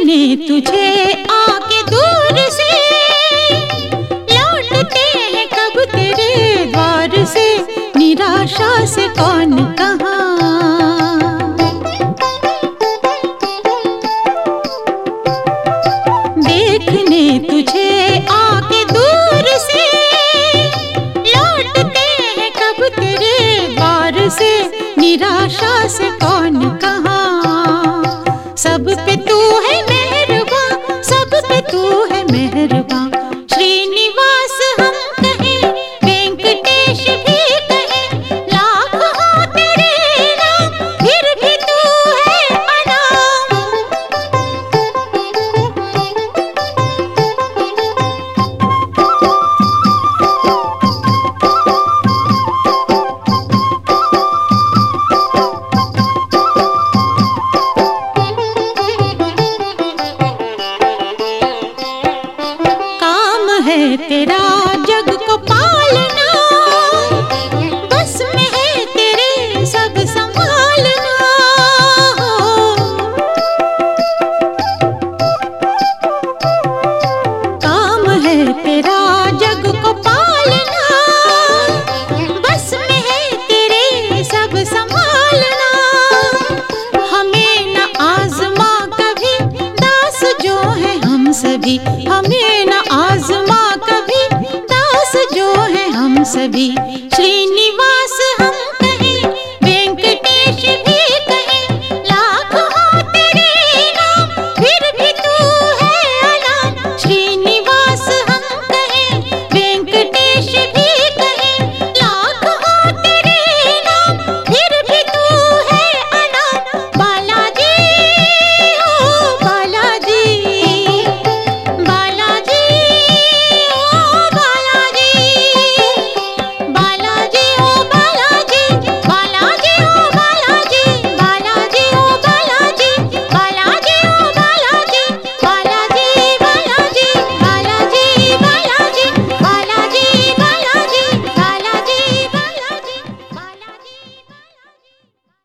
देखने तुझे आके दूर से, लौटते हैं कब तेरे द्वार से, निराशा से कौन कहाँ। देखने तुझे आके दूर से, लौटते हैं कब तेरे द्वार से, निराशा से कौन कहाँ। सब पे तू है मेहरबान, सब पे तू है मेहरबान। श्रीनिवास हम कहें, वेंकटेश भी कहें, लाख हो तेरे नाम, फिर भी तू है अनाम। है तेरा जग को पालना, बस में है तेरे सब संभालना। काम है तेरा जग को पालना, बस में है तेरे सब संभालना। हमें न आजमा कभी, दास जो है हम सभी, हमें न आजमा कभी, दास जो है हम सभी।